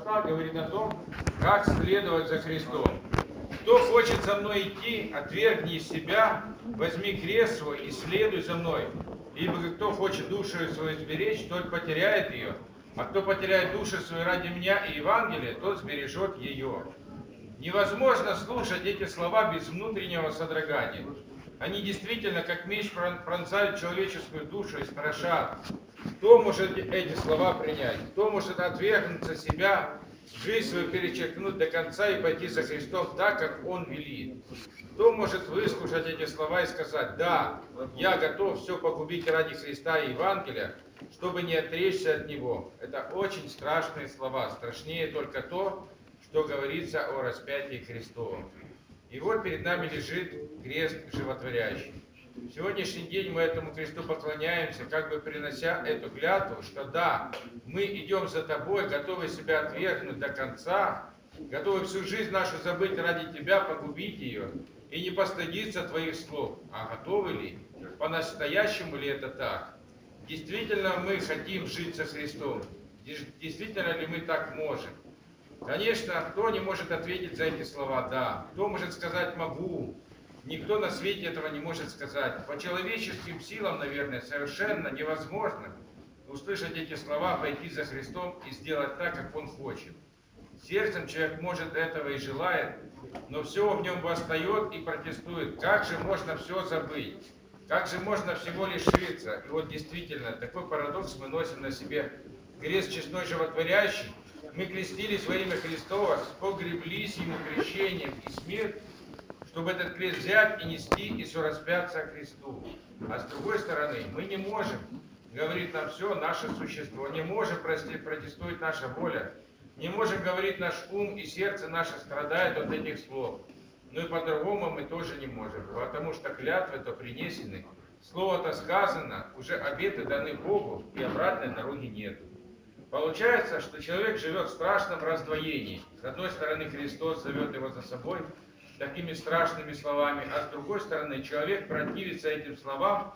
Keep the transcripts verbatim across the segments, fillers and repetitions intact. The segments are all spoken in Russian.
поста говорит о том, как следовать за Христом. Кто хочет за мной идти, отвергни себя, возьми крест свой и следуй за мной. Ибо кто хочет душу свою сберечь, тот потеряет ее. А кто потеряет душу свою ради меня и Евангелия, тот сбережет ее. Невозможно слушать эти слова без внутреннего содрогания. Они действительно, как меч, пронзают человеческую душу и страшат. Кто может эти слова принять? Кто может отвергнуться себя, жизнь свою перечеркнуть до конца и пойти за Христом так, как Он велит? Кто может выслушать эти слова и сказать: да, я готов все погубить ради Христа и Евангелия, чтобы не отречься от Него? Это очень страшные слова. Страшнее только то, что говорится о распятии Христовом. И вот перед нами лежит крест животворящий. В сегодняшний день мы этому кресту поклоняемся, как бы принося эту клятву, что да, мы идем за Тобой, готовы себя отвергнуть до конца, готовы всю жизнь нашу забыть ради Тебя, погубить ее и не постыдиться Твоих слов. А готовы ли? По-настоящему ли это так? Действительно мы хотим жить со Христом? Действительно ли мы так можем? Конечно, кто не может ответить за эти слова «да»? Кто может сказать «могу»? Никто на свете этого не может сказать. По человеческим силам, наверное, совершенно невозможно услышать эти слова, пойти за Христом и сделать так, как Он хочет. Сердцем человек может этого и желает, но все в нем восстает и протестует. Как же можно все забыть? Как же можно всего лишиться? И вот действительно, такой парадокс мы носим на себе. Крест честной животворящий. Мы крестились во имя Христова, спогреблись Ему крещением и смерть, чтобы этот крест взять и нести, и все распяться Христу. А с другой стороны, мы не можем, говорит нам все наше существо, не можем, прости, протестует наша воля, не можем, говорит наш ум, и сердце наше страдает от этих слов. Но и по-другому мы тоже не можем, потому что клятвы-то принесены, слово-то сказано, уже обеты даны Богу, и обратной дороги нет. Получается, что человек живет в страшном раздвоении. С одной стороны, Христос зовет его за собой такими страшными словами, а с другой стороны, человек противится этим словам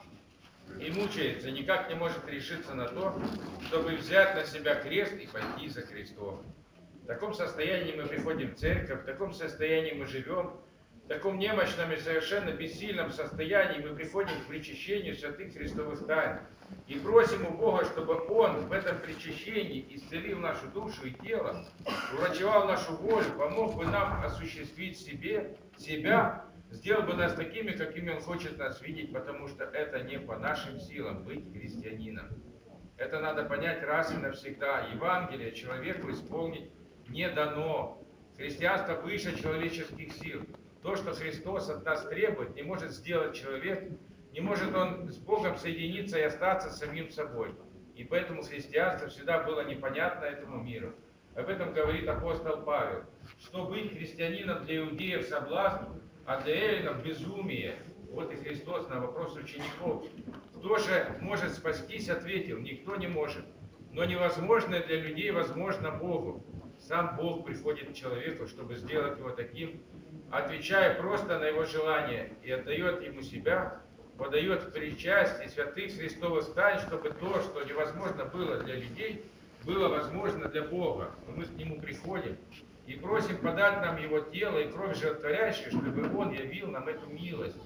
и мучается, никак не может решиться на то, чтобы взять на себя крест и пойти за Христом. В таком состоянии мы приходим в церковь, в таком состоянии мы живем, в таком немощном и совершенно бессильном состоянии мы приходим к причащению святых Христовых тайн и просим у Бога, чтобы Он в этом причащении исцелил нашу душу и тело, урачевал нашу волю, помог бы нам осуществить себе, себя, сделал бы нас такими, какими Он хочет нас видеть, потому что это не по нашим силам быть христианином. Это надо понять раз и навсегда. Евангелие человеку исполнить не дано. Христианство выше человеческих сил. То, что Христос от нас требует, не может сделать человек, не может он с Богом соединиться и остаться самим собой. И поэтому христианство всегда было непонятно этому миру. Об этом говорит апостол Павел. Что быть христианином для иудеев соблазн, а для эллинов безумие. Вот и Христос на вопрос учеников. Кто же может спастись, ответил: никто не может. Но невозможное для людей возможно Богу. Сам Бог приходит к человеку, чтобы сделать его таким, отвечая просто на его желание, и отдает ему себя, подает в причастие святых Христовых тайн, чтобы то, что невозможно было для людей, было возможно для Бога. Мы к Нему приходим и просим подать нам Его тело и кровь животворящую, чтобы Он явил нам эту милость,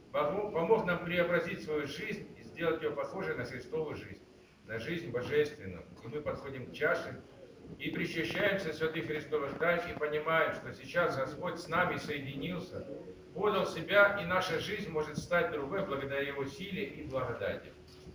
помог нам преобразить свою жизнь и сделать ее похожей на Христову жизнь, на жизнь божественную. И мы подходим к чаше и причащаемся святых Христовых тайн и понимаем, что сейчас Господь с нами соединился, подал себя, и наша жизнь может стать другой благодаря Его силе и благодати.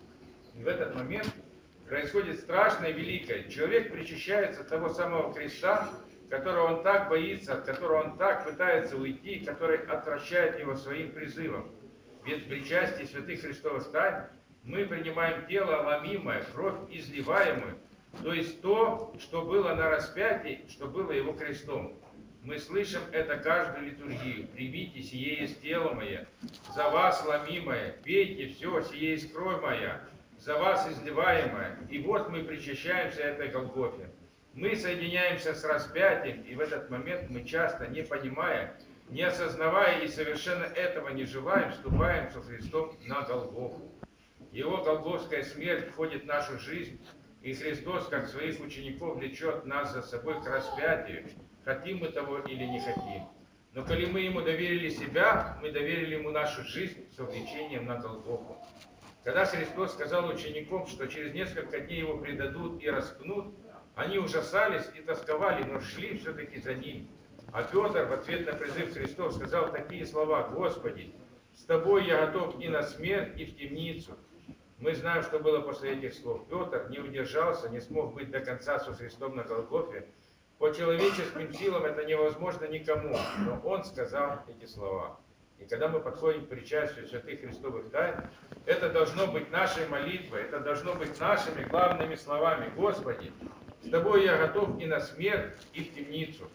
И в этот момент происходит страшное и великое. Человек причащается от того самого креста, которого он так боится, от которого он так пытается уйти, который отвращает его своим призывом. Ведь в причастии святых Христовых тайн мы принимаем тело ломимое, кровь изливаемую, то есть то, что было на распятии, что было Его крестом. Мы слышим это каждую литургию. Примите, сие есть тело мое, за вас ломимое, пейте все, сие есть кровь моя, за вас изливаемая. И вот мы причащаемся этой Голгофе. Мы соединяемся с распятием, и в этот момент мы часто, не понимая, не осознавая и совершенно этого не желаем, вступаем со Христом на Голгофу. Его голгофская смерть входит в нашу жизнь, И Христос, как своих учеников, влечет нас за собой к распятию, хотим мы того или не хотим. Но коли мы Ему доверили себя, мы доверили Ему нашу жизнь с увлечением на Голгофу. Когда Христос сказал ученикам, что через несколько дней Его предадут и распнут, они ужасались и тосковали, но шли все-таки за Ним. А Петр в ответ на призыв Христов сказал такие слова: «Господи, с Тобой я готов и на смерть, и в темницу». Мы знаем, что было после этих слов. Петр не удержался, не смог быть до конца со Христом на Голгофе. По человеческим силам это невозможно никому, но он сказал эти слова. И когда мы подходим к причастию святых Христовых тайн, это должно быть нашей молитвой, это должно быть нашими главными словами: «Господи, с Тобой я готов и на смерть, и в темницу».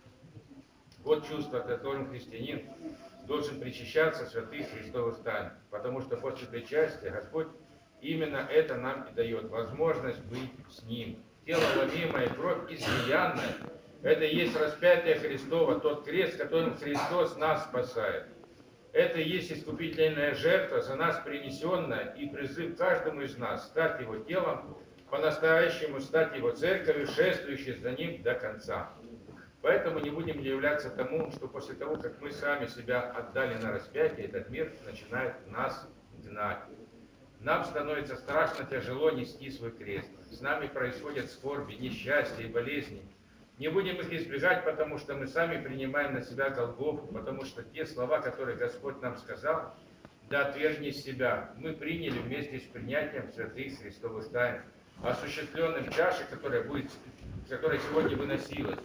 Вот чувство, которым христианин должен причащаться святых Христовых тайн, потому что после причастия Господь именно это нам и дает, возможность быть с Ним. Тело ломимое, кровь излиянная – это и есть распятие Христова, тот крест, которым Христос нас спасает. Это и есть искупительная жертва, за нас принесенная, и призыв каждому из нас стать Его телом, по-настоящему стать Его церковью, шествующей за Ним до конца. Поэтому не будем удивляться тому, что после того, как мы сами себя отдали на распятие, этот мир начинает нас гнать. Нам становится страшно тяжело нести свой крест. С нами происходят скорби, несчастья и болезни. Не будем их избегать, потому что мы сами принимаем на себя Голгофу, потому что те слова, которые Господь нам сказал: «Да отвергни себя», мы приняли вместе с принятием святых Христовых тайн, осуществленным чашей, которая, будет, которая сегодня выносилась.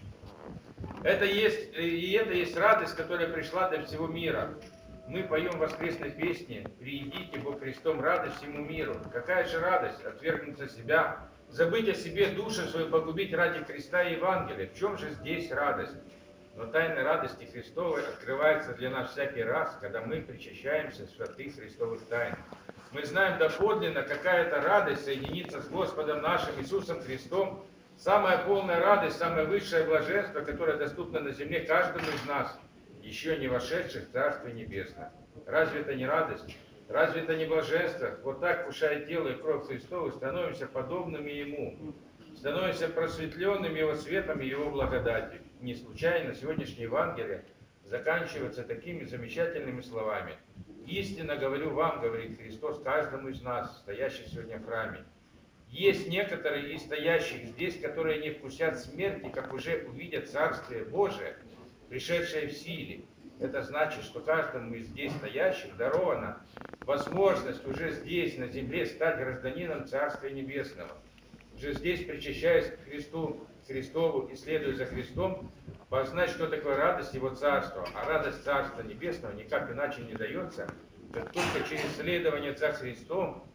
Это есть, и это есть радость, которая пришла для всего мира. Мы поем воскресной песни: «Приидите, Бог Христом, радость всему миру». Какая же радость отвергнуться себя, забыть о себе, душу свою погубить ради Христа и Евангелия. В чем же здесь радость? Но тайна радости Христовой открывается для нас всякий раз, когда мы причащаемся святых Христовых тайн. Мы знаем доподлинно, какая это радость соединиться с Господом нашим Иисусом Христом. Самая полная радость, самое высшее блаженство, которое доступно на земле каждому из нас, еще не вошедших в Царствие Небесное. Разве это не радость? Разве это не блаженство? Вот так, вкушая тело и кровь Христову, становимся подобными Ему, становимся просветленными Его светом и Его благодатью. Не случайно сегодняшнее Евангелие заканчивается такими замечательными словами: «Истинно говорю вам, — говорит Христос, — каждому из нас, стоящих сегодня в храме, есть некоторые из стоящих здесь, которые не вкусят смерти, как уже увидят Царствие Божие, пришедшее в силе». Это значит, что каждому из здесь стоящих дарована возможность уже здесь, на земле, стать гражданином Царствия Небесного. Уже здесь, причащаясь к Христу, Христову и следуя за Христом, познать, что такое радость Его Царства. А радость Царства Небесного никак иначе не дается, как только через следование за Христом.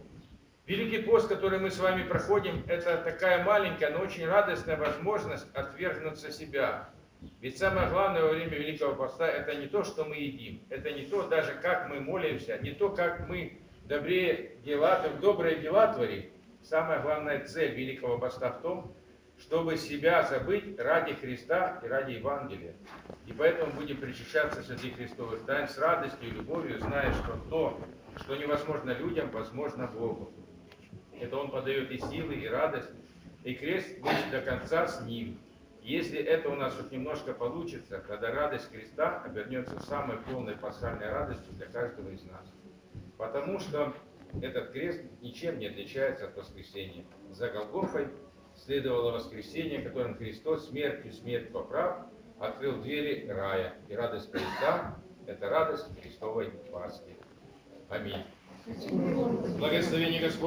Великий пост, который мы с вами проходим, это такая маленькая, но очень радостная возможность отвергнуться себя. Ведь самое главное во время Великого Поста — это не то, что мы едим, это не то даже, как мы молимся, не то, как мы добрые дела, добрые дела творим. Самая главная цель Великого Поста в том, чтобы себя забыть ради Христа и ради Евангелия. И поэтому будем причащаться святых Христовых тайн с радостью и любовью, зная, что то, что невозможно людям, возможно Богу. Это Он подает и силы, и радость, и крест быть до конца с Ним. Если это у нас хоть немножко получится, тогда радость креста обернется самой полной пасхальной радостью для каждого из нас. Потому что этот крест ничем не отличается от воскресения. За Голгофой следовало воскресение, которым Христос смертью смерть поправ открыл двери рая. И радость креста – это радость Христовой Пасхи. Аминь. Благословение Господне.